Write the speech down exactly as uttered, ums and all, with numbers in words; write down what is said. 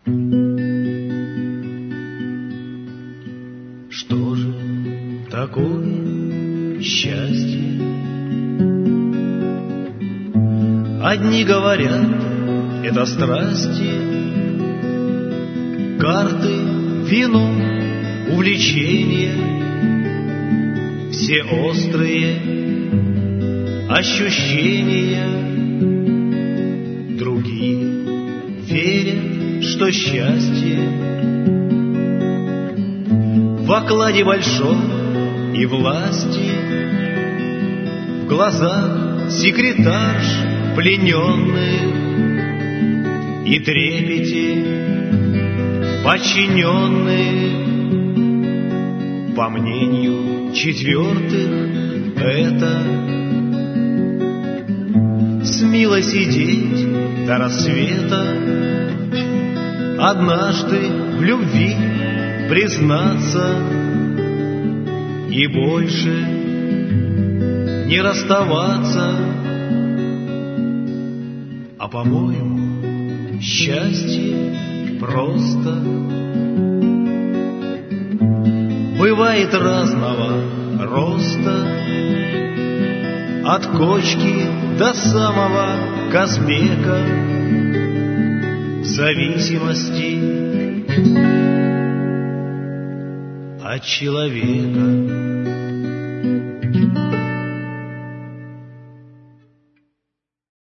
Что же такое счастье? Одни говорят, это страсти, карты, вино, увлечения, все острые ощущения. Другие верят, что счастье в окладе большом и власти, в глазах секретарш плененных и трепете подчиненных. По мнению четвертых, это смело сидеть до рассвета, однажды в любви признаться и больше не расставаться. А по-моему, счастье просто бывает разного роста, от кочки до самого Казбека, в зависимости от человека.